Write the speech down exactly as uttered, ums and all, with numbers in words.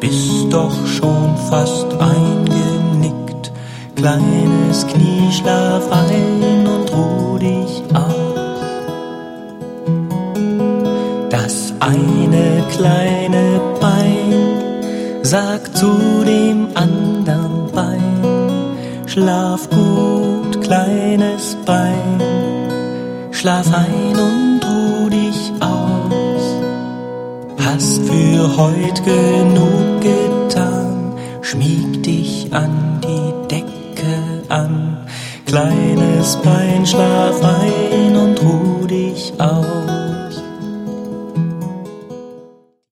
bist doch schon fast eingenickt. Kleines Knie, schlaf ein und ruh dich aus. Das eine kleine Bein sagt zu dem anderen Bein: Schlaf gut, kleines Bein, schlaf ein und ruh dich aus. Hast für heut genug getan, schmieg dich an die Decke an. Kleines Bein, schlaf ein und ruh dich aus.